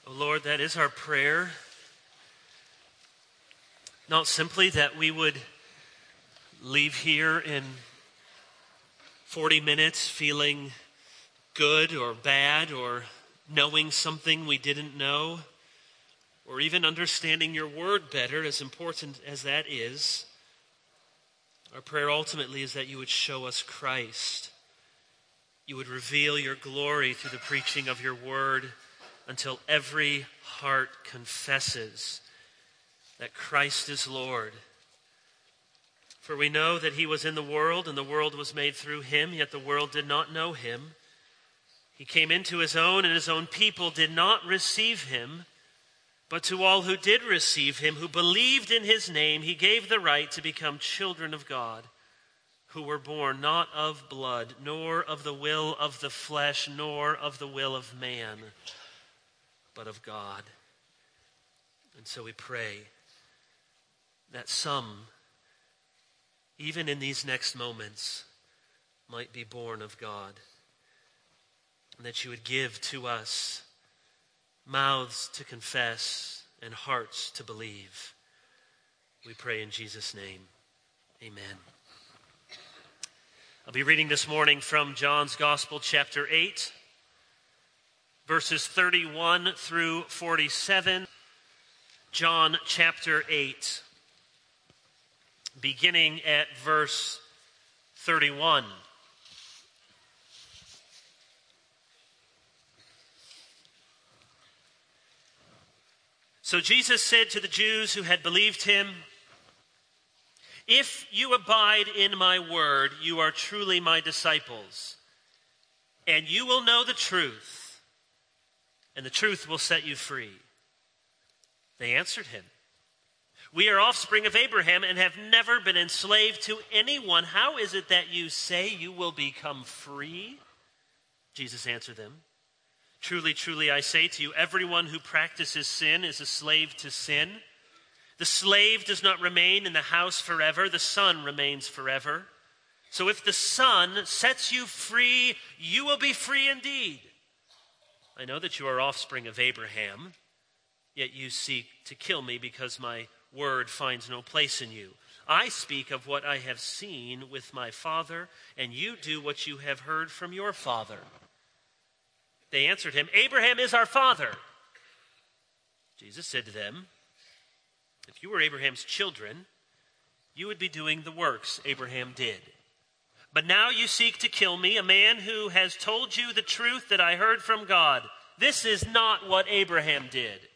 Oh Lord, that is our prayer. Not simply that we would leave here in 40 minutes feeling good or bad or knowing something we didn't know or even understanding your word better, as important as that is. Our prayer ultimately is that you would show us Christ. You would reveal your glory through the preaching of your word until every heart confesses that Christ is Lord. For we know that he was in the world, and the world was made through him, yet the world did not know him. He came into his own, and his own people did not receive him. But to all who did receive him, who believed in his name, he gave the right to become children of God, who were born not of blood, nor of the will of the flesh, nor of the will of man, but of God. And so we pray that some, even in these next moments, might be born of God, and that you would give to us mouths to confess and hearts to believe. We pray in Jesus' name. Amen. I'll be reading this morning from John's Gospel, chapter 8, verses 31 through 47. John chapter 8, beginning at verse 31. So Jesus said to the Jews who had believed him, "If you abide in my word, you are truly my disciples, and you will know the truth, and the truth will set you free." They answered him, "We are offspring of Abraham and have never been enslaved to anyone. How is it that you say you will become free?" Jesus answered them, "Truly, truly, I say to you, everyone who practices sin is a slave to sin. The slave does not remain in the house forever. The Son remains forever. So if the Son sets you free, you will be free indeed. I know that you are offspring of Abraham, yet you seek to kill me because my word finds no place in you. I speak of what I have seen with my Father, and you do what you have heard from your father." They answered him, "Abraham is our father." Jesus said to them, "If you were Abraham's children, you would be doing the works Abraham did. But now you seek to kill me, a man who has told you the truth that I heard from God. This is not what Abraham did.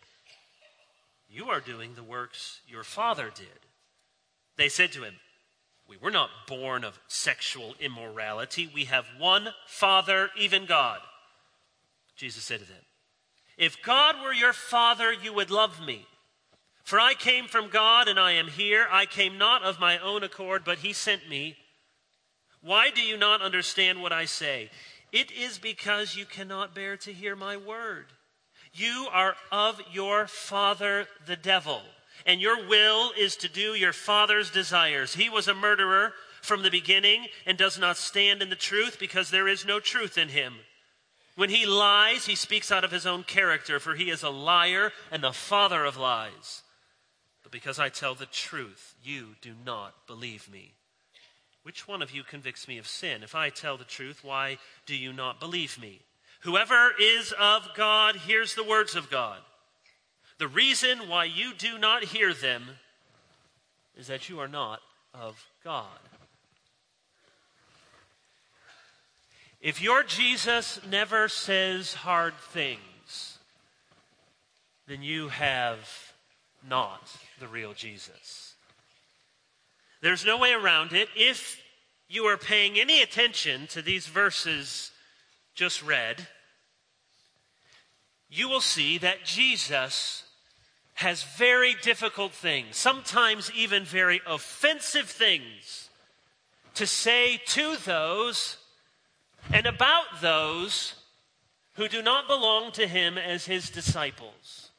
You are doing the works your father did." They said to him, "We were not born of sexual immorality. We have one Father, even God." Jesus said to them, "If God were your Father, you would love me. For I came from God and I am here. I came not of my own accord, but he sent me. Why do you not understand what I say? It is because you cannot bear to hear my word. You are of your father, the devil, and your will is to do your father's desires. He was a murderer from the beginning and does not stand in the truth because there is no truth in him. When he lies, he speaks out of his own character, for he is a liar and the father of lies. But because I tell the truth, you do not believe me. Which one of you convicts me of sin? If I tell the truth, why do you not believe me? Whoever is of God hears the words of God. The reason why you do not hear them is that you are not of God." If your Jesus never says hard things, then you have not the real Jesus. There's no way around it. If you are paying any attention to these verses just read, you will see that Jesus has very difficult things, sometimes even very offensive things, to say to those and about those who do not belong to him as his disciples.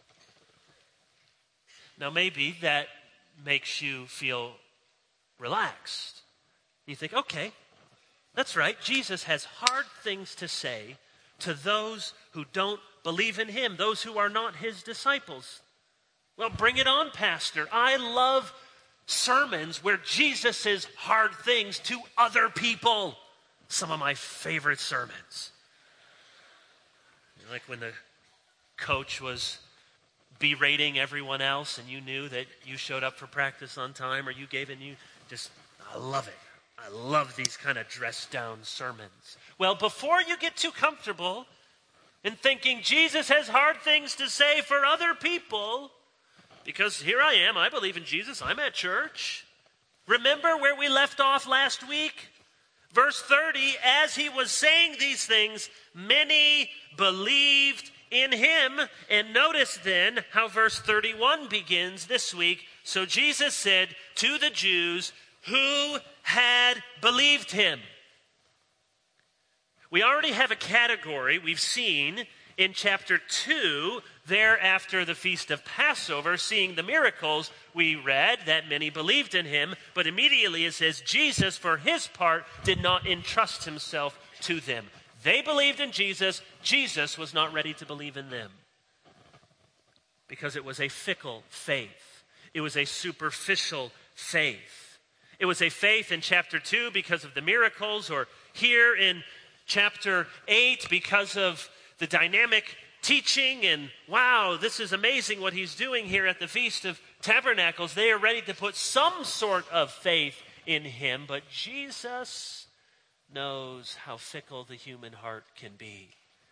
Now maybe that makes you feel relaxed. You think, okay, that's right, Jesus has hard things to say to those who don't believe in him, those who are not his disciples. Well, bring it on, Pastor. I love sermons where Jesus says hard things to other people. Some of my favorite sermons. Like when the coach was berating everyone else and you knew that you showed up for practice on time, or you gave in, I love it. I love these kind of dressed down sermons. Well, before you get too comfortable in thinking Jesus has hard things to say for other people, because here I am, I believe in Jesus, I'm at church. Remember where we left off last week? Verse 30, as he was saying these things, many believed in him. And notice then how verse 31 begins this week. So Jesus said to the Jews who had believed him. We already have a category we've seen in chapter 2, there after the feast of Passover, seeing the miracles, we read that many believed in him, but immediately it says Jesus, for his part, did not entrust himself to them. They believed in Jesus. Jesus was not ready to believe in them because it was a fickle faith. It was a superficial faith. It was a faith in chapter 2 because of the miracles, or here in chapter 8 because of the dynamic teaching, and wow, this is amazing what he's doing here at the Feast of Tabernacles. They are ready to put some sort of faith in him, but Jesus knows how fickle the human heart can be.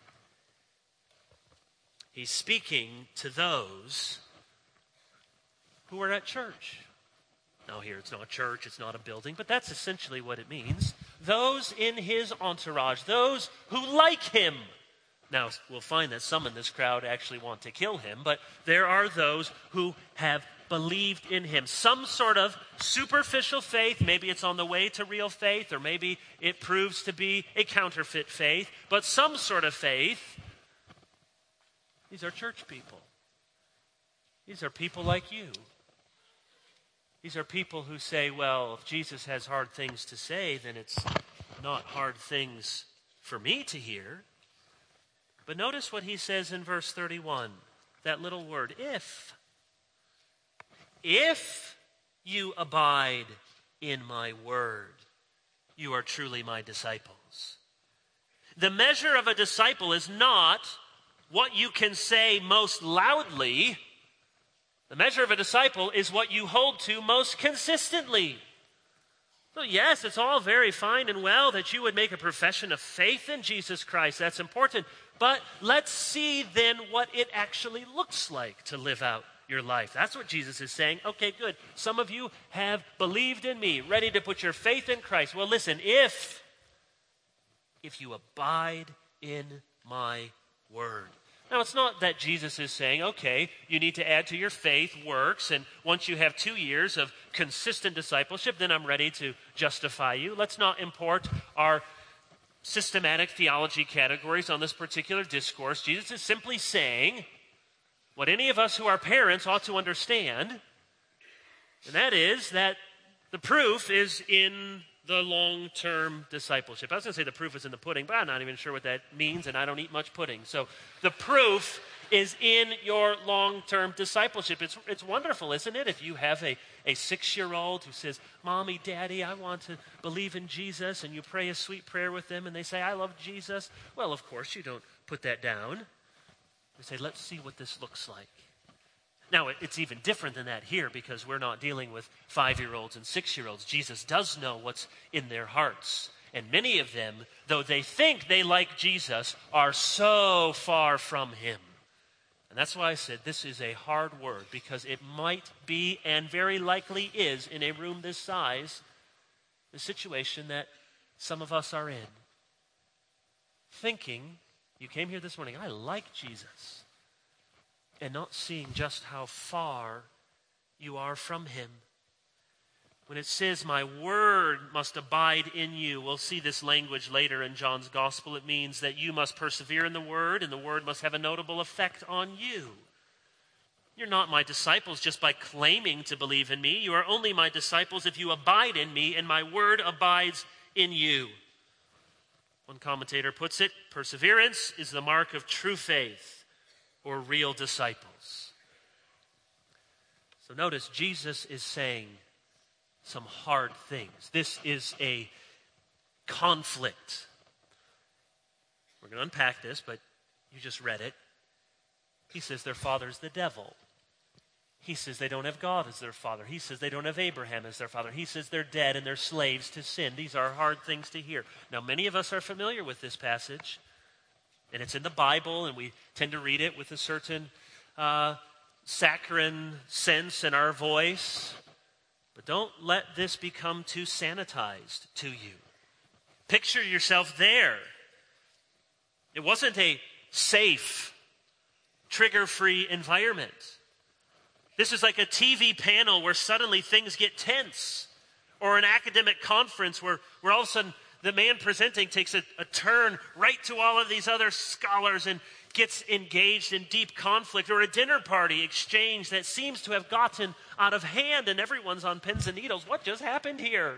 He's speaking to those who are at church. Now here, it's not church, it's not a building, but that's essentially what it means. Those in his entourage, those who like him. Now, we'll find that some in this crowd actually want to kill him, but there are those who have believed in him. Some sort of superficial faith. Maybe it's on the way to real faith, or maybe it proves to be a counterfeit faith, but some sort of faith. These are church people. These are people like you. These are people who say, well, if Jesus has hard things to say, then it's not hard things for me to hear. But notice what he says in verse 31, that little word, if. If you abide in my word, you are truly my disciples. The measure of a disciple is not what you can say most loudly. The measure of a disciple is what you hold to most consistently. So yes, it's all very fine and well that you would make a profession of faith in Jesus Christ. That's important. But let's see then what it actually looks like to live out your life. That's what Jesus is saying. Okay, good. Some of you have believed in me, ready to put your faith in Christ. Well, listen, if you abide in my word. Now, it's not that Jesus is saying, okay, you need to add to your faith works, and once you have 2 years of consistent discipleship, then I'm ready to justify you. Let's not import our systematic theology categories on this particular discourse. Jesus is simply saying what any of us who are parents ought to understand, and that is that the proof is in the long-term discipleship. I was going to say the proof is in the pudding, but I'm not even sure what that means, and I don't eat much pudding. So the proof is in your long-term discipleship. It's wonderful, isn't it? If you have a 6-year-old who says, Mommy, Daddy, I want to believe in Jesus, and you pray a sweet prayer with them, and they say, I love Jesus. Well, of course, you don't put that down. You say, let's see what this looks like. Now, it's even different than that here because we're not dealing with 5-year-olds and 6-year-olds. Jesus does know what's in their hearts. And many of them, though they think they like Jesus, are so far from him. And that's why I said this is a hard word, because it might be, and very likely is, in a room this size, the situation that some of us are in. Thinking, you came here this morning, I like Jesus, and not seeing just how far you are from him. When it says, my word must abide in you, we'll see this language later in John's gospel. It means that you must persevere in the word, and the word must have a notable effect on you. You're not my disciples just by claiming to believe in me. You are only my disciples if you abide in me, and my word abides in you. One commentator puts it, perseverance is the mark of true faith or real disciples. So notice Jesus is saying some hard things. This is a conflict. We're going to unpack this, but you just read it. He says their father's the devil. He says they don't have God as their father. He says they don't have Abraham as their father. He says they're dead and they're slaves to sin. These are hard things to hear. Now, many of us are familiar with this passage, and it's in the Bible, and we tend to read it with a certain saccharine sense in our voice. But don't let this become too sanitized to you. Picture yourself there. It wasn't a safe, trigger-free environment. This is like a TV panel where suddenly things get tense, or an academic conference where all of a sudden the man presenting takes a turn right to all of these other scholars and gets engaged in deep conflict, or a dinner party exchange that seems to have gotten out of hand and everyone's on pins and needles. What just happened here?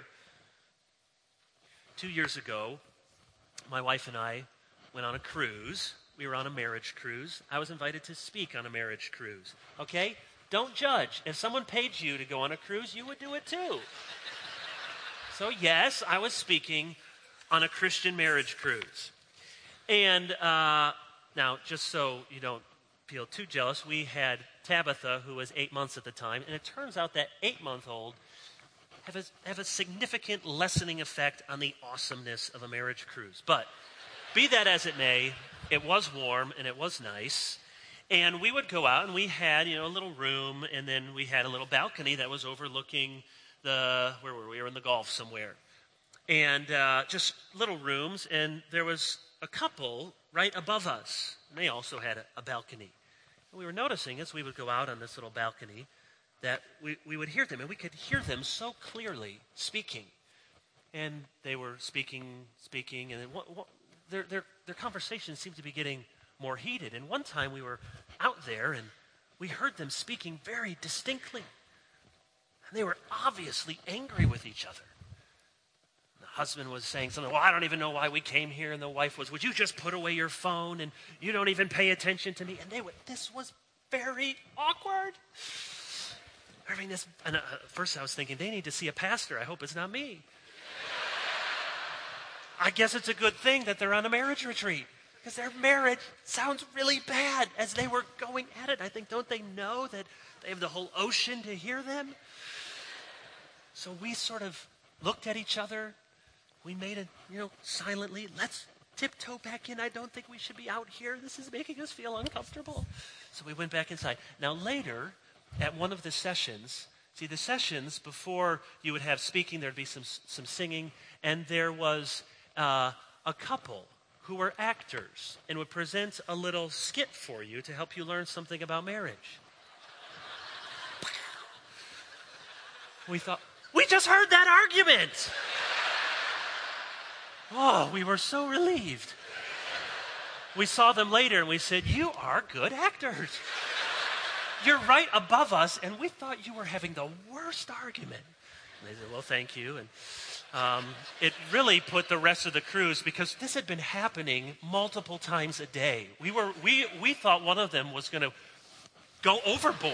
2 years ago, my wife and I went on a cruise. We were on a marriage cruise. I was invited to speak on a marriage cruise. Okay? Don't judge. If someone paid you to go on a cruise, you would do it too. So yes, I was speaking on a Christian marriage cruise. And now, just so you don't feel too jealous, we had Tabitha, who was 8 months at the time, and it turns out that 8-month-old have a significant lessening effect on the awesomeness of a marriage cruise. But be that as it may, it was warm and it was nice. And we would go out, and we had, a little room, and then we had a little balcony that was overlooking where were we? We were in the Gulf somewhere. And just little rooms, and there was a couple right above us, and they also had a balcony. And we were noticing as we would go out on this little balcony that we would hear them, and we could hear them so clearly speaking. And they were speaking, and then their conversation seemed to be getting more heated. And one time we were out there and we heard them speaking very distinctly. And they were obviously angry with each other. The husband was saying something, well, I don't even know why we came here. And the wife was, would you just put away your phone and you don't even pay attention to me? And this was very awkward. And at first I was thinking, they need to see a pastor. I hope it's not me. I guess it's a good thing that they're on a marriage retreat, because their marriage sounds really bad as they were going at it. I think, don't they know that they have the whole ocean to hear them? So we sort of looked at each other. We made it, silently, let's tiptoe back in. I don't think we should be out here. This is making us feel uncomfortable. So we went back inside. Now later, at one of the sessions, the sessions before you would have speaking, there'd be some singing, and there was a couple who were actors and would present a little skit for you to help you learn something about marriage. We thought, we just heard that argument. Oh, we were so relieved. We saw them later and we said, you are good actors. You're right above us, and we thought you were having the worst argument. And they said, well, thank you. And it really put the rest of the cruise, because this had been happening multiple times a day. We thought one of them was going to go overboard.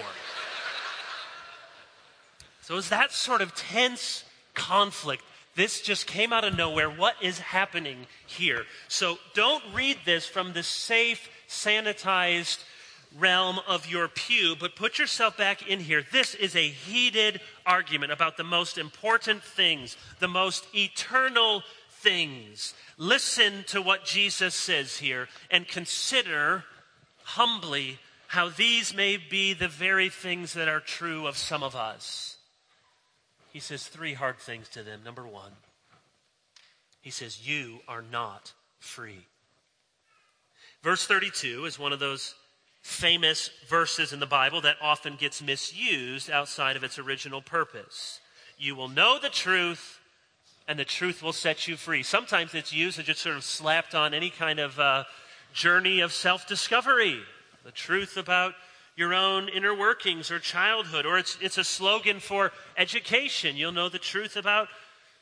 So it was that sort of tense conflict. This just came out of nowhere. What is happening here? So don't read this from the safe, sanitized realm of your pew, but put yourself back in here. This is a heated argument about the most important things, the most eternal things. Listen to what Jesus says here and consider humbly how these may be the very things that are true of some of us. He says 3 hard things to them. Number 1, he says, you are not free. Verse 32 is one of those famous verses in the Bible that often gets misused outside of its original purpose. You will know the truth, and the truth will set you free. Sometimes it's used and just sort of slapped on any kind of journey of self-discovery. The truth about your own inner workings or childhood, or it's a slogan for education. You'll know the truth about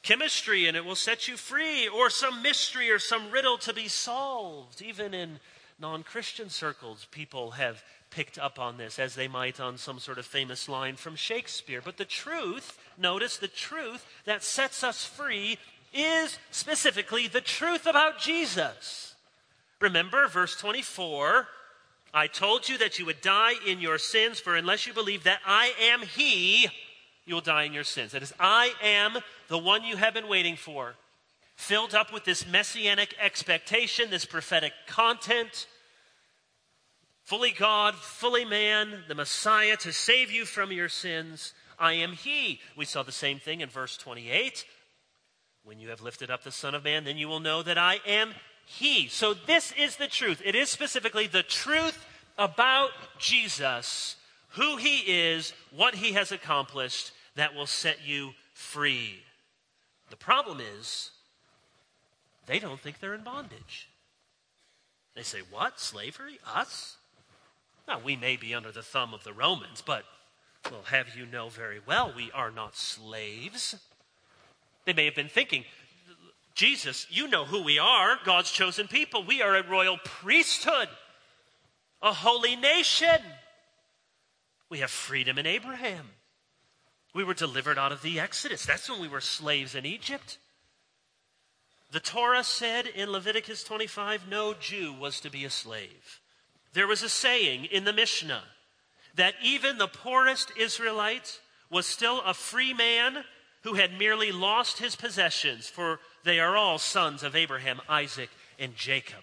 chemistry and it will set you free, or some mystery or some riddle to be solved. Even in non-Christian circles, people have picked up on this, as they might on some sort of famous line from Shakespeare. But the truth, notice, the truth that sets us free is specifically the truth about Jesus. Remember verse 24, I told you that you would die in your sins, for unless you believe that I am He, you will die in your sins. That is, I am the one you have been waiting for, filled up with this messianic expectation, this prophetic content, fully God, fully man, the Messiah to save you from your sins. I am He. We saw the same thing in verse 28. When you have lifted up the Son of Man, then you will know that I am He. So this is the truth. It is specifically the truth about Jesus, who He is, what He has accomplished, that will set you free. The problem is, they don't think they're in bondage. They say, what? Slavery? Us? Now, we may be under the thumb of the Romans, but, well, have you know very well, we are not slaves. They may have been thinking, Jesus, you know who we are, God's chosen people. We are a royal priesthood, a holy nation. We have freedom in Abraham. We were delivered out of the Exodus. That's when we were slaves in Egypt. The Torah said in Leviticus 25, no Jew was to be a slave. There was a saying in the Mishnah that even the poorest Israelite was still a free man who had merely lost his possessions, for they are all sons of Abraham, Isaac, and Jacob.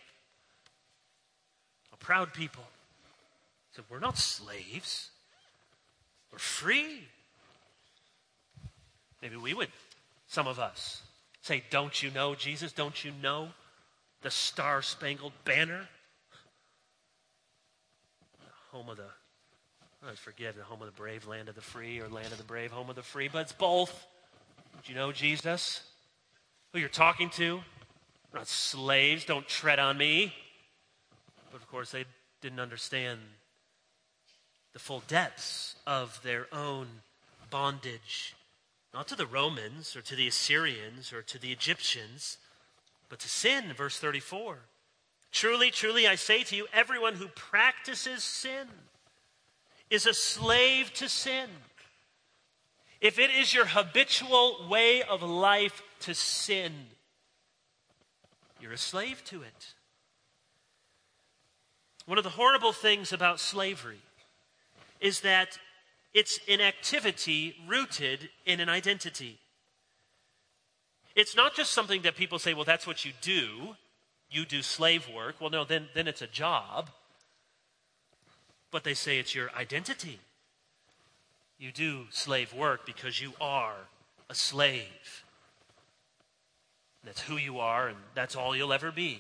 A proud people said, we're not slaves. We're free. Maybe we would, some of us, say, don't you know Jesus? Don't you know the Star-Spangled Banner? The home of the, I always forget, the home of the brave, land of the free, or land of the brave, home of the free, but it's both. Do you know Jesus? Who you're talking to? We're not slaves, don't tread on me. But of course, they didn't understand the full depths of their own bondage. Not to the Romans or to the Assyrians or to the Egyptians, but to sin, verse 34. Truly, truly, I say to you, everyone who practices sin is a slave to sin. If it is your habitual way of life to sin, you're a slave to it. One of the horrible things about slavery is that it's an activity rooted in an identity. It's not just something that people say, well, that's what you do. You do slave work. Well, no, then it's a job. But they say it's your identity. You do slave work because you are a slave. That's who you are, and that's all you'll ever be.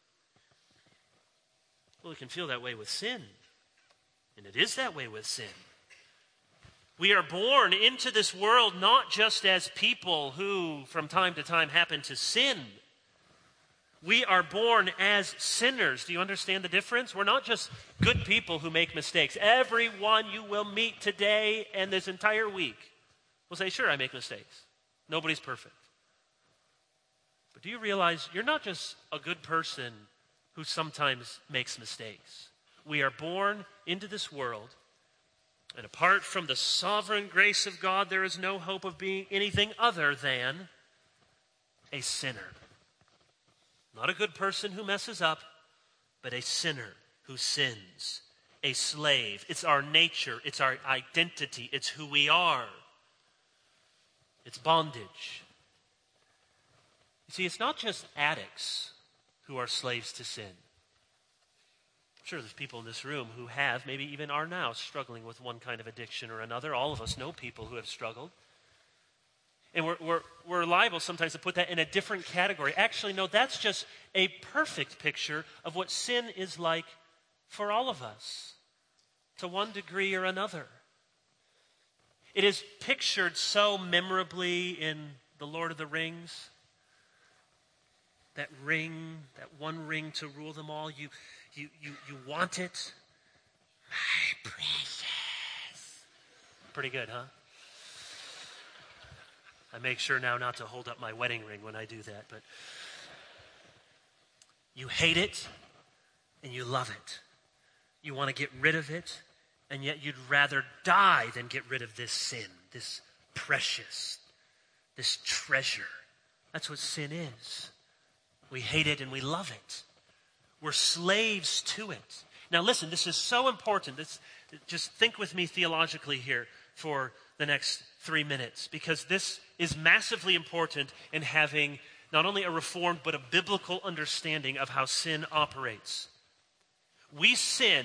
Well, it can feel that way with sin. And it is that way with sin. We are born into this world not just as people who from time to time happen to sin. We are born as sinners. Do you understand the difference? We're not just good people who make mistakes. Everyone you will meet today and this entire week will say, sure, I make mistakes. Nobody's perfect. But do you realize you're not just a good person who sometimes makes mistakes? We are born into this world, and apart from the sovereign grace of God, there is no hope of being anything other than a sinner. Not a good person who messes up, but a sinner who sins. A slave. It's our nature. It's our identity. It's who we are. It's bondage. You see, it's not just addicts who are slaves to sin. I'm sure there's people in this room who have, maybe even are now, struggling with one kind of addiction or another. All of us know people who have struggled. And we're liable sometimes to put that in a different category. Actually, no, that's just a perfect picture of what sin is like for all of us, to one degree or another. It is pictured so memorably in The Lord of the Rings. That ring, that one ring to rule them all, you want it? My precious. Pretty good, huh? I make sure now not to hold up my wedding ring when I do that, but you hate it and you love it. You want to get rid of it, and yet you'd rather die than get rid of this sin, this precious, this treasure. That's what sin is. We hate it and we love it. We're slaves to it. Now listen, this is so important. Just think with me theologically here for the next 3 minutes, because this is massively important in having not only a reformed but a biblical understanding of how sin operates. We sin,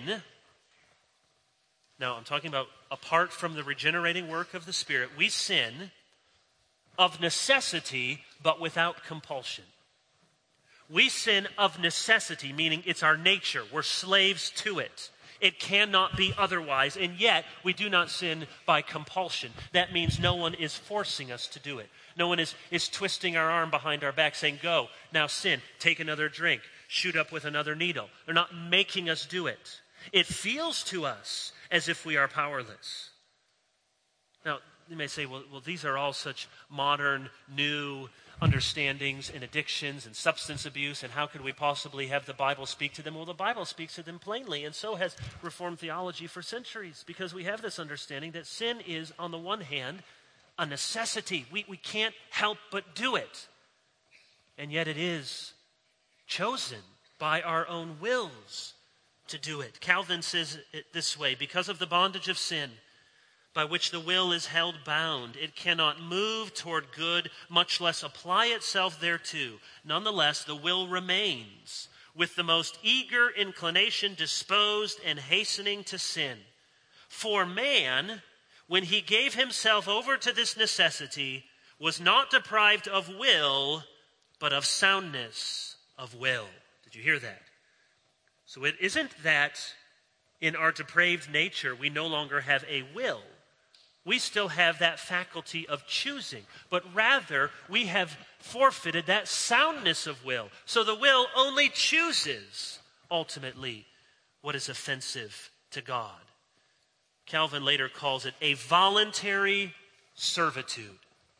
now I'm talking about apart from the regenerating work of the Spirit, we sin of necessity but without compulsion. We sin of necessity, meaning it's our nature. We're slaves to it. It cannot be otherwise, and yet we do not sin by compulsion. That means no one is forcing us to do it. No one is twisting our arm behind our back saying, go, now sin, take another drink, shoot up with another needle. They're not making us do it. It feels to us as if we are powerless. Now, you may say, well, these are all such modern, new understandings and addictions and substance abuse, and how could we possibly have the Bible speak to them? Well, the Bible speaks to them plainly, and so has Reformed theology for centuries, because we have this understanding that sin is, on the one hand, a necessity. We can't help but do it. And yet it is chosen by our own wills to do it. Calvin says it this way: because of the bondage of sin, by which the will is held bound, it cannot move toward good, much less apply itself thereto. Nonetheless, the will remains, with the most eager inclination disposed and hastening to sin. For man, when he gave himself over to this necessity, was not deprived of will, but of soundness of will. Did you hear that? So it isn't that in our depraved nature we no longer have a will. We still have that faculty of choosing, but rather we have forfeited that soundness of will. So the will only chooses, ultimately, what is offensive to God. Calvin later calls it a voluntary servitude.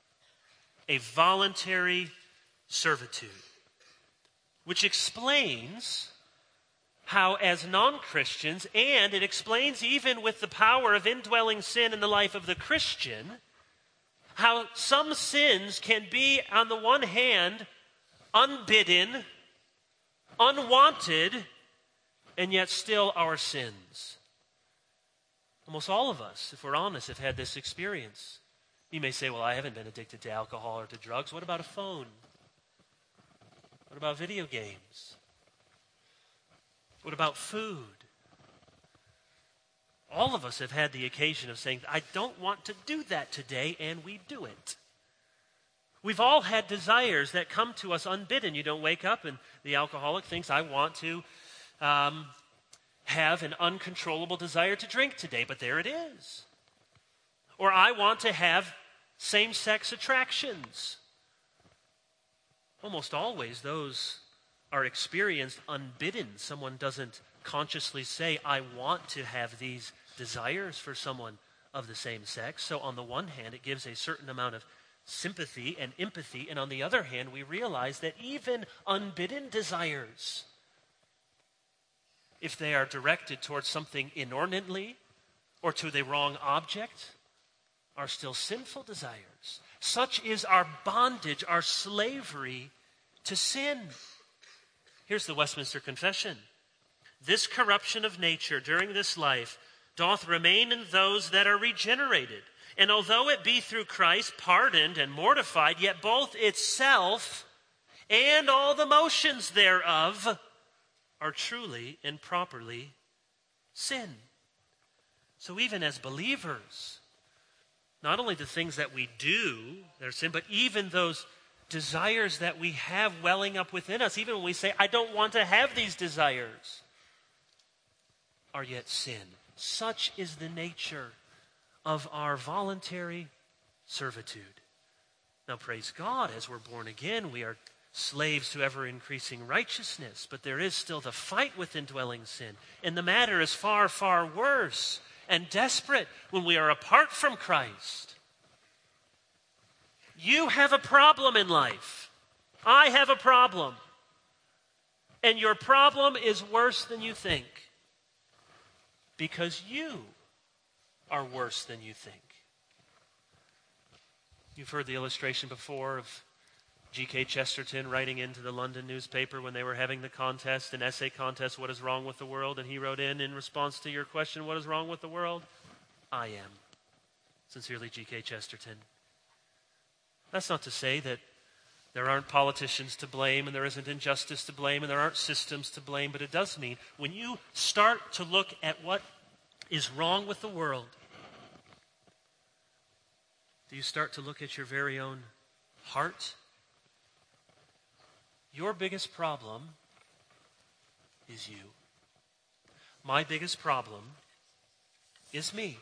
A voluntary servitude. Which explains how, as non-Christians, and it explains even with the power of indwelling sin in the life of the Christian, how some sins can be, on the one hand, unbidden, unwanted, and yet still our sins. Almost all of us, if we're honest, have had this experience. You may say, well, I haven't been addicted to alcohol or to drugs. What about a phone? What about video games? What about food? All of us have had the occasion of saying, I don't want to do that today, and we do it. We've all had desires that come to us unbidden. You don't wake up and the alcoholic thinks, I want to have an uncontrollable desire to drink today, but there it is. Or I want to have same-sex attractions. Almost always those are experienced unbidden. Someone doesn't consciously say, I want to have these desires for someone of the same sex. So on the one hand, it gives a certain amount of sympathy and empathy, and on the other hand, we realize that even unbidden desires, if they are directed towards something inordinately or to the wrong object, are still sinful desires. Such is our bondage, our slavery to sin. Here's the Westminster Confession. This corruption of nature during this life doth remain in those that are regenerated. And although it be through Christ pardoned and mortified, yet both itself and all the motions thereof are truly and properly sin. So even as believers, not only the things that we do that are sin, but even those desires that we have welling up within us, even when we say, I don't want to have these desires, are yet sin. Such is the nature of our voluntary servitude. Now, praise God, as we're born again, we are slaves to ever-increasing righteousness, but there is still the fight with indwelling sin. And the matter is far, far worse and desperate when we are apart from Christ. You have a problem in life. I have a problem. And your problem is worse than you think. Because you are worse than you think. You've heard the illustration before of G.K. Chesterton writing into the London newspaper when they were having the contest, an essay contest, what is wrong with the world? And he wrote in response to your question, what is wrong with the world? I am. Sincerely, G.K. Chesterton. That's not to say that there aren't politicians to blame and there isn't injustice to blame and there aren't systems to blame, but it does mean when you start to look at what is wrong with the world, do you start to look at your very own heart? Your biggest problem is you. My biggest problem is me.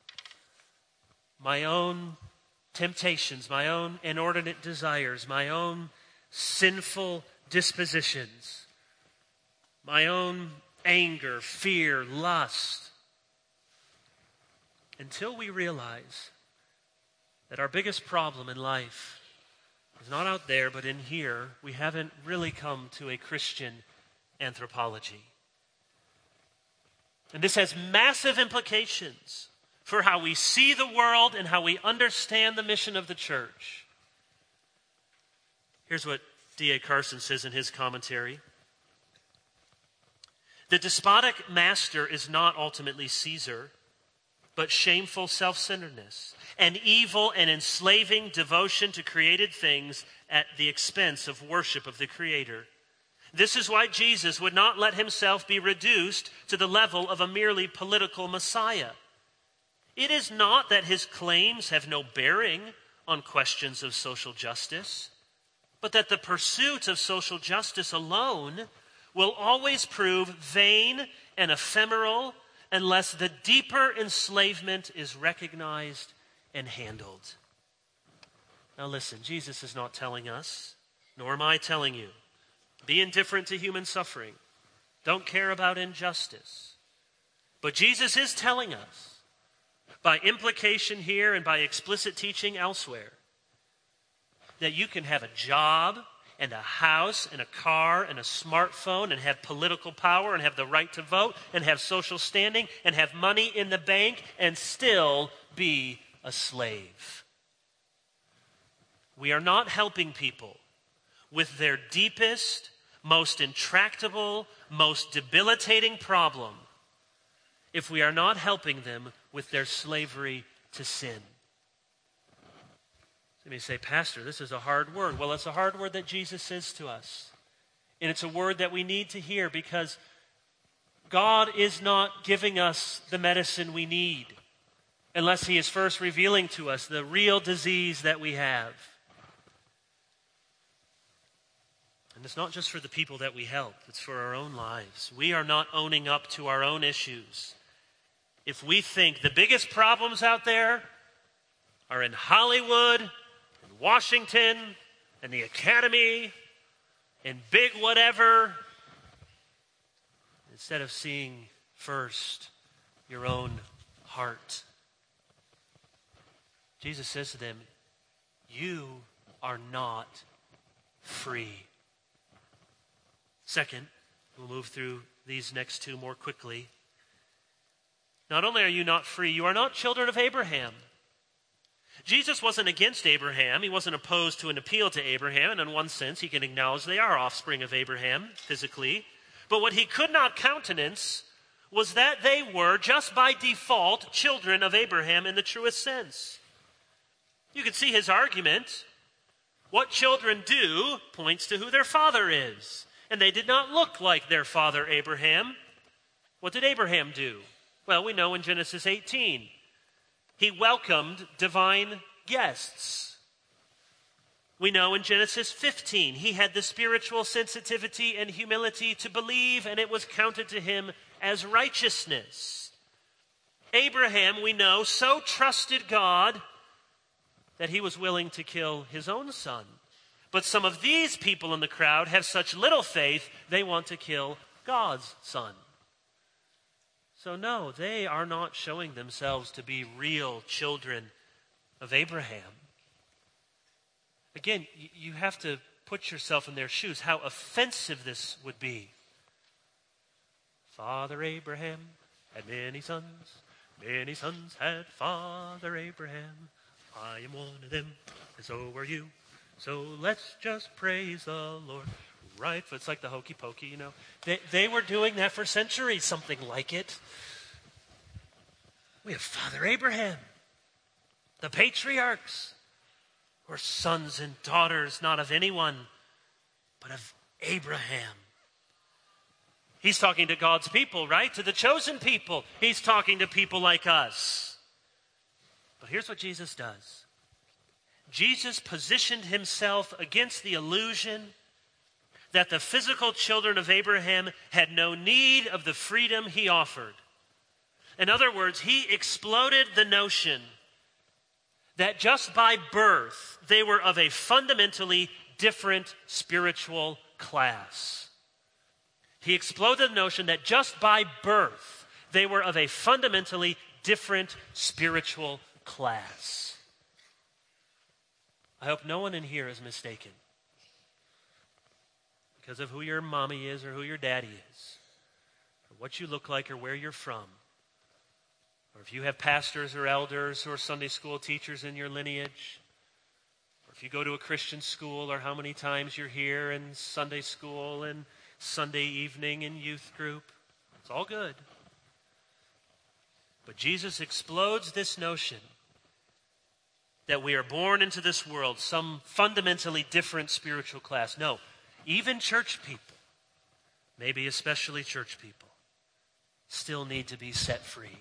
My own temptations, my own inordinate desires, my own sinful dispositions, my own anger, fear, lust. Until we realize that our biggest problem in life is not out there, but in here, we haven't really come to a Christian anthropology. And this has massive implications for how we see the world and how we understand the mission of the church. Here's what D.A. Carson says in his commentary. The despotic master is not ultimately Caesar, but shameful self-centeredness, an evil and enslaving devotion to created things at the expense of worship of the Creator. This is why Jesus would not let himself be reduced to the level of a merely political Messiah. It is not that his claims have no bearing on questions of social justice, but that the pursuit of social justice alone will always prove vain and ephemeral unless the deeper enslavement is recognized and handled. Now listen, Jesus is not telling us, nor am I telling you, be indifferent to human suffering. Don't care about injustice. But Jesus is telling us, by implication here and by explicit teaching elsewhere, that you can have a job and a house and a car and a smartphone and have political power and have the right to vote and have social standing and have money in the bank and still be a slave. We are not helping people with their deepest, most intractable, most debilitating problem if we are not helping them with their slavery to sin. You may say, Pastor, this is a hard word. Well, it's a hard word that Jesus says to us. And it's a word that we need to hear because God is not giving us the medicine we need unless he is first revealing to us the real disease that we have. And it's not just for the people that we help. It's for our own lives. We are not owning up to our own issues. If we think the biggest problems out there are in Hollywood, Washington, and the academy, and big whatever, instead of seeing first your own heart. Jesus says to them, you are not free. Second, we'll move through these next two more quickly. Not only are you not free, you are not children of Abraham. Jesus wasn't against Abraham. He wasn't opposed to an appeal to Abraham. And in one sense, he can acknowledge they are offspring of Abraham physically. But what he could not countenance was that they were, just by default, children of Abraham in the truest sense. You can see his argument. What children do points to who their father is. And they did not look like their father Abraham. What did Abraham do? Well, we know in Genesis 18. He welcomed divine guests. We know in Genesis 15, he had the spiritual sensitivity and humility to believe, and it was counted to him as righteousness. Abraham, we know, so trusted God that he was willing to kill his own son. But some of these people in the crowd have such little faith, they want to kill God's son. So no, they are not showing themselves to be real children of Abraham. Again, you have to put yourself in their shoes, how offensive this would be. Father Abraham had many sons. Many sons had Father Abraham. I am one of them, and so are you. So let's just praise the Lord. Right? It's like the hokey pokey, you know. They were doing that for centuries, something like it. We have Father Abraham. The patriarchs were sons and daughters, not of anyone, but of Abraham. He's talking to God's people, right? To the chosen people. He's talking to people like us. But here's what Jesus does. Jesus positioned himself against the illusion that the physical children of Abraham had no need of the freedom he offered. In other words, he exploded the notion that just by birth, they were of a fundamentally different spiritual class. He exploded the notion that just by birth, they were of a fundamentally different spiritual class. I hope no one in here is mistaken because of who your mommy is or who your daddy is, or what you look like or where you're from, or if you have pastors or elders or Sunday school teachers in your lineage, or if you go to a Christian school, or how many times you're here in Sunday school and Sunday evening in youth group. It's all good. But Jesus explodes this notion that we are born into this world some fundamentally different spiritual class. No, even church people, maybe especially church people, still need to be set free.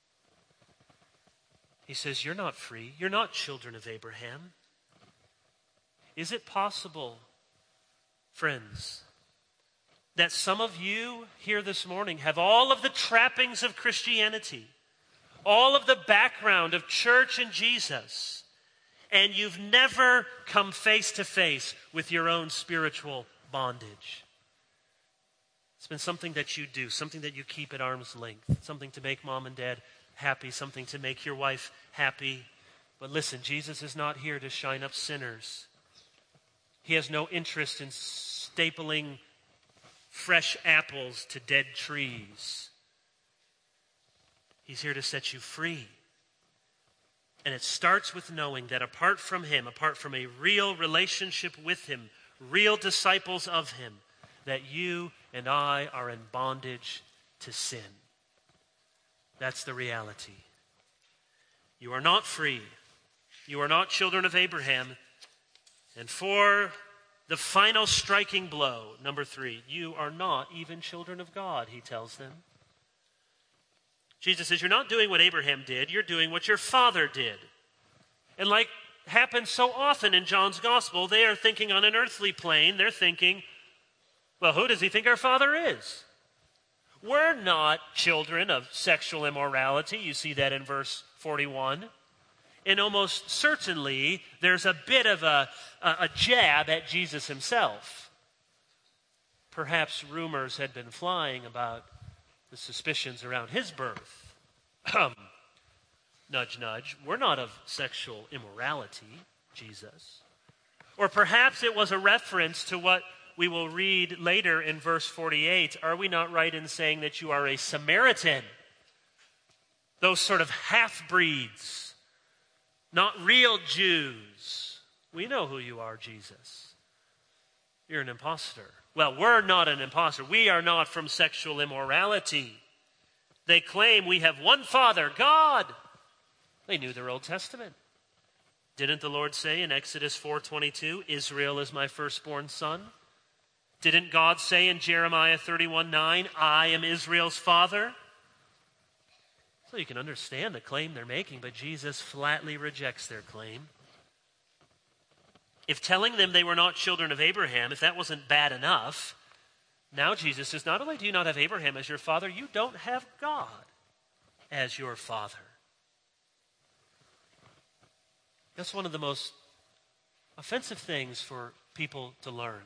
He says, you're not free. You're not children of Abraham. Is it possible, friends, that some of you here this morning have all of the trappings of Christianity, all of the background of church and Jesus, and you've never come face to face with your own spiritual bondage? It's been something that you do, something that you keep at arm's length, something to make mom and dad happy, something to make your wife happy. But listen, Jesus is not here to shine up sinners. He has no interest in stapling fresh apples to dead trees. He's here to set you free. And it starts with knowing that apart from him, apart from a real relationship with him, real disciples of him, that you and I are in bondage to sin. That's the reality. You are not free. You are not children of Abraham. And for the final striking blow, number 3, you are not even children of God, he tells them. Jesus says, you're not doing what Abraham did, you're doing what your father did. And like happens so often in John's gospel, they are thinking on an earthly plane. They're thinking, well, who does he think our father is? We're not children of sexual immorality. You see that in verse 41. And almost certainly, there's a bit of a jab at Jesus himself. Perhaps rumors had been flying about the suspicions around his birth. Nudge, nudge. We're not of sexual immorality, Jesus. Or perhaps it was a reference to what we will read later in verse 48. Are we not right in saying that you are a Samaritan? Those sort of half-breeds. Not real Jews. We know who you are, Jesus. You're an imposter. Well, we're not an imposter. We are not from sexual immorality. They claim we have one Father, God. They knew their Old Testament. Didn't the Lord say in Exodus 4:22, Israel is my firstborn son? Didn't God say in Jeremiah 31:9, I am Israel's father? So you can understand the claim they're making, but Jesus flatly rejects their claim. If telling them they were not children of Abraham, if that wasn't bad enough, now Jesus says, not only do you not have Abraham as your father, you don't have God as your father. That's one of the most offensive things for people to learn.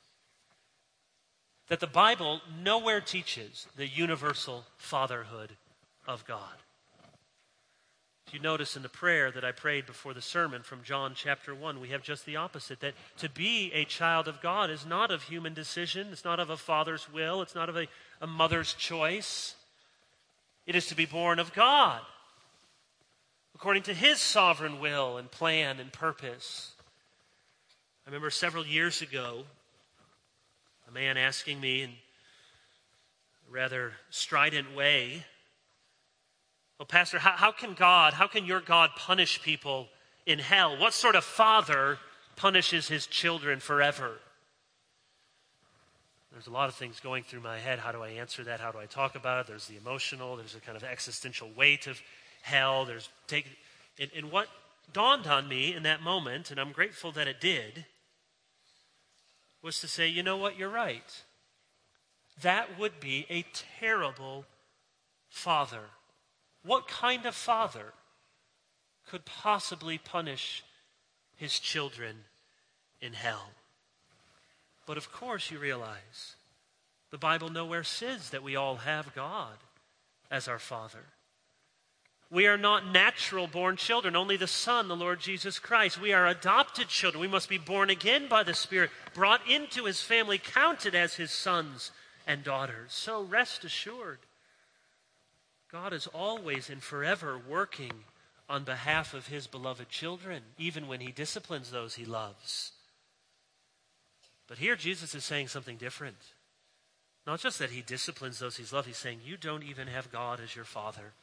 That the Bible nowhere teaches the universal fatherhood of God. If you notice in the prayer that I prayed before the sermon from John chapter 1, we have just the opposite, that to be a child of God is not of human decision, it's not of a father's will, it's not of a mother's choice. It is to be born of God, according to his sovereign will and plan and purpose. I remember several years ago, a man asking me in a rather strident way, "Well, Pastor, how can your God punish people in hell? What sort of father punishes his children forever?" There's a lot of things going through my head. How do I answer that? How do I talk about it? There's the emotional, there's a kind of existential weight of hell. And what dawned on me in that moment, and I'm grateful that it did, was to say, you know what, you're right. That would be a terrible father. What kind of father could possibly punish his children in hell? But of course you realize the Bible nowhere says that we all have God as our Father. We are not natural born children, only the Son, the Lord Jesus Christ. We are adopted children. We must be born again by the Spirit, brought into his family, counted as his sons and daughters. So rest assured, God is always and forever working on behalf of his beloved children, even when he disciplines those he loves. But here Jesus is saying something different. Not just that he disciplines those he's loved, he's saying you don't even have God as your Father.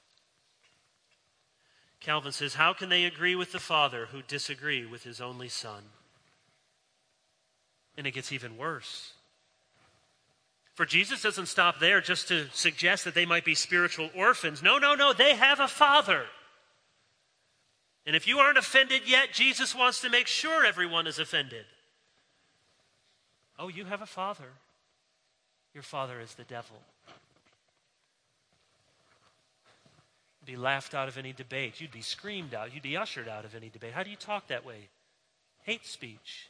Calvin says, how can they agree with the Father who disagree with his only Son? And it gets even worse. For Jesus doesn't stop there just to suggest that they might be spiritual orphans. No, they have a Father. And if you aren't offended yet, Jesus wants to make sure everyone is offended. Oh, you have a father. Your father is the devil. You'd be laughed out of any debate. You'd be screamed out. You'd be ushered out of any debate. How do you talk that way? Hate speech.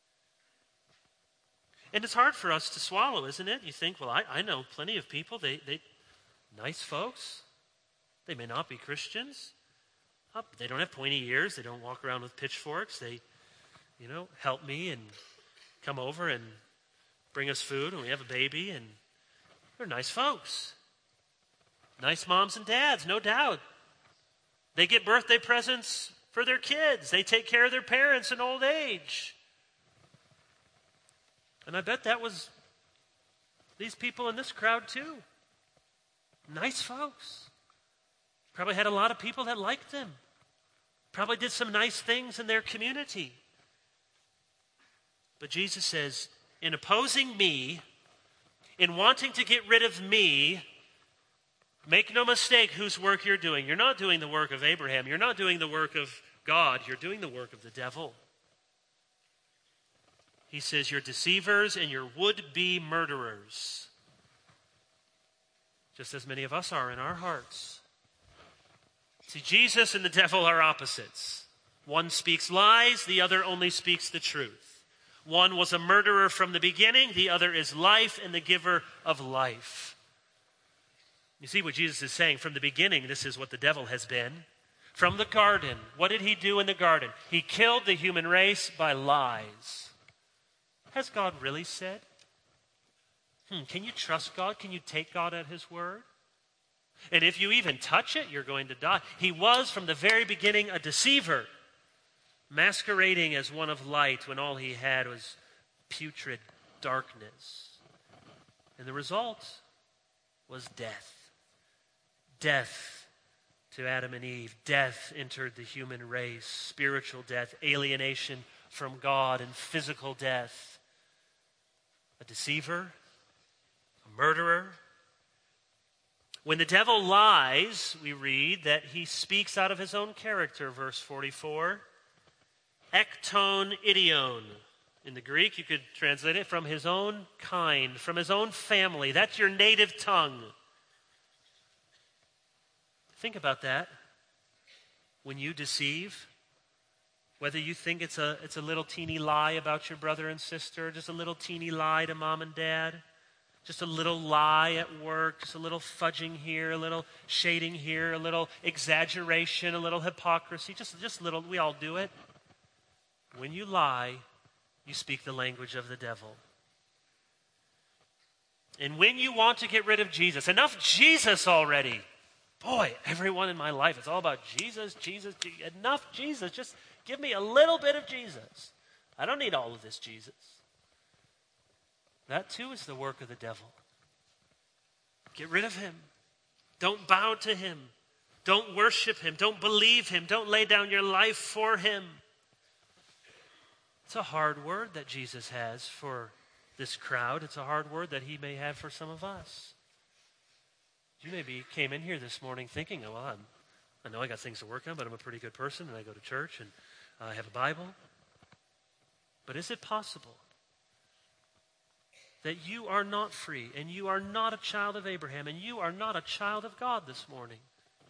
And it's hard for us to swallow, isn't it? You think, well, I know plenty of people. They nice folks. They may not be Christians. They don't have pointy ears. They don't walk around with pitchforks. They, help me and come over and bring us food when we have a baby, and they're nice folks. Nice moms and dads, no doubt. They get birthday presents for their kids. They take care of their parents in old age. And I bet that was these people in this crowd too. Nice folks. Probably had a lot of people that liked them. Probably did some nice things in their community. But Jesus says, in opposing me, in wanting to get rid of me, make no mistake whose work you're doing. You're not doing the work of Abraham. You're not doing the work of God. You're doing the work of the devil. He says, you're deceivers and you're would-be murderers. Just as many of us are in our hearts. See, Jesus and the devil are opposites. One speaks lies, the other only speaks the truth. One was a murderer from the beginning, the other is life and the giver of life. You see what Jesus is saying? From the beginning, this is what the devil has been. From the garden, what did he do in the garden? He killed the human race by lies. Has God really said? Can you trust God? Can you take God at his word? And if you even touch it, you're going to die. He was from the very beginning a deceiver, masquerading as one of light when all he had was putrid darkness. And the result was death. Death to Adam and Eve. Death entered the human race. Spiritual death, alienation from God, and physical death. A deceiver, a murderer. When the devil lies, we read that he speaks out of his own character, verse 44. Ekton idion. In the Greek, you could translate it from his own kind, from his own family. That's your native tongue. Think about that. When you deceive, whether you think it's a little teeny lie about your brother and sister, just a little teeny lie to mom and dad, Just a little lie at work, just a little fudging here, a little shading here, a little exaggeration, a little hypocrisy, just little, we all do it. When you lie, you speak the language of the devil. And when you want to get rid of Jesus, enough Jesus already. Boy, everyone in my life, it's all about Jesus, Jesus, enough Jesus. Just give me a little bit of Jesus. I don't need all of this Jesus. That too is the work of the devil. Get rid of him. Don't bow to him. Don't worship him. Don't believe him. Don't lay down your life for him. It's a hard word that Jesus has for this crowd. It's a hard word that he may have for some of us. You maybe came in here this morning thinking, oh, well, I know I got things to work on, but I'm a pretty good person, and I go to church, and I have a Bible. But is it possible that you are not free, and you are not a child of Abraham, and you are not a child of God this morning?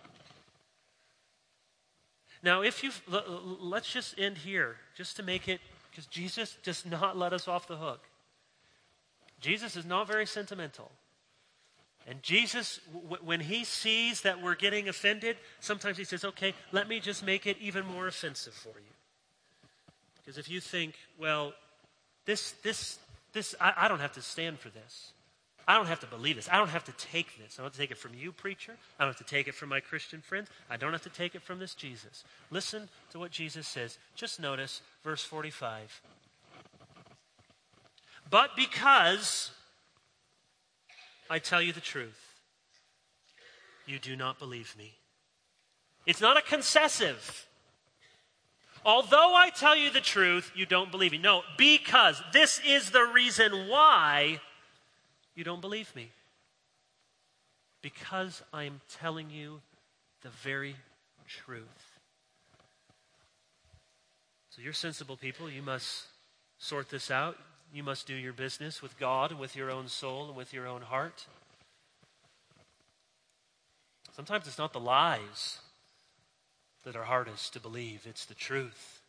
Now, let's just end here, just to make it, because Jesus does not let us off the hook. Jesus is not very sentimental. And Jesus, when he sees that we're getting offended, sometimes he says, okay, let me just make it even more offensive for you. Because if you think, well, I don't have to stand for this. I don't have to believe this. I don't have to take this. I don't have to take it from you, preacher. I don't have to take it from my Christian friends. I don't have to take it from this Jesus. Listen to what Jesus says. Just notice verse 45. But because I tell you the truth, you do not believe me. It's not a concessive. Although I tell you the truth, you don't believe me. No, because this is the reason why you don't believe me. Because I'm telling you the very truth. So you're sensible people. You must sort this out. You must do your business with God and with your own soul and with your own heart. Sometimes it's not the lies that are hardest to believe. It's the truth.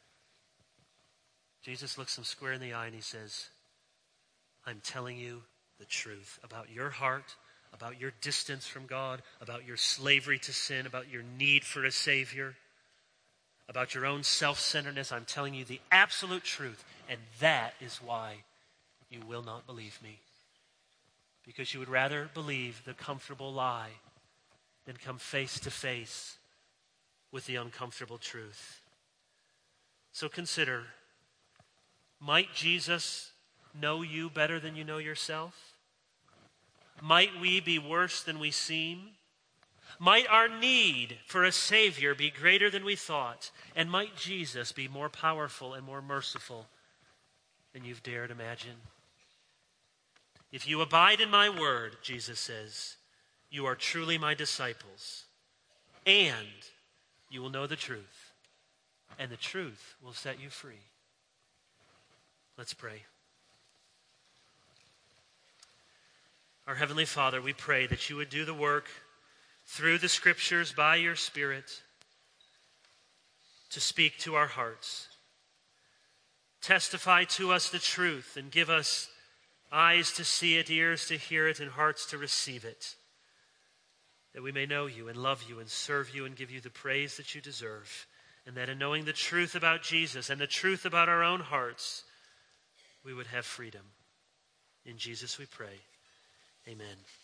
Jesus looks them square in the eye and he says, I'm telling you the truth about your heart, about your distance from God, about your slavery to sin, about your need for a Savior, about your own self-centeredness. I'm telling you the absolute truth, and that is why you will not believe me. Because you would rather believe the comfortable lie than come face to face with the uncomfortable truth. So consider, might Jesus know you better than you know yourself? Might we be worse than we seem? Might our need for a Savior be greater than we thought? And might Jesus be more powerful and more merciful than you've dared imagine? If you abide in my word, Jesus says, you are truly my disciples, and you will know the truth, and the truth will set you free. Let's pray. Our Heavenly Father, we pray that you would do the work through the Scriptures by your Spirit to speak to our hearts. Testify to us the truth and give us eyes to see it, ears to hear it, and hearts to receive it, that we may know you and love you and serve you and give you the praise that you deserve, and that in knowing the truth about Jesus and the truth about our own hearts, we would have freedom. In Jesus we pray. Amen.